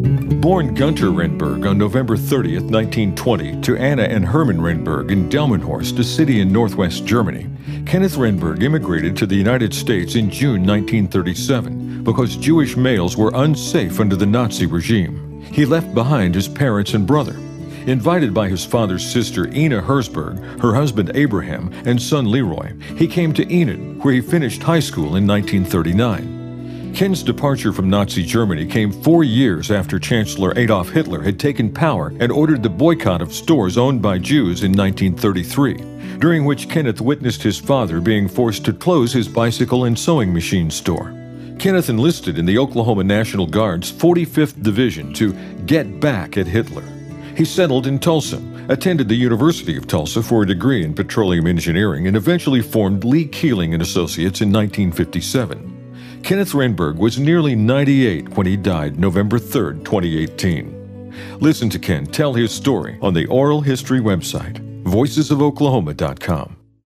Born Gunter Renberg on November 30, 1920, to Anna and Hermann Renberg in Delmenhorst, a city in northwest Germany, Kenneth Renberg immigrated to the United States in June 1937 because Jewish males were unsafe under the Nazi regime. He left behind his parents and brother. Invited by his father's sister Ina Herzberg, her husband Abraham, and son Leroy, he came to Enid, where he finished high school in 1939. Ken's departure from Nazi Germany came 4 years after Chancellor Adolf Hitler had taken power and ordered the boycott of stores owned by Jews in 1933, during which Kenneth witnessed his father being forced to close his bicycle and sewing machine store. Kenneth enlisted in the Oklahoma National Guard's 45th Division to get back at Hitler. He settled in Tulsa, attended the University of Tulsa for a degree in petroleum engineering, and eventually formed Lee Keeling and Associates in 1957. Kenneth Renberg was nearly 98 when he died November 3, 2018. Listen to Ken tell his story on the Oral History website, voicesofoklahoma.com.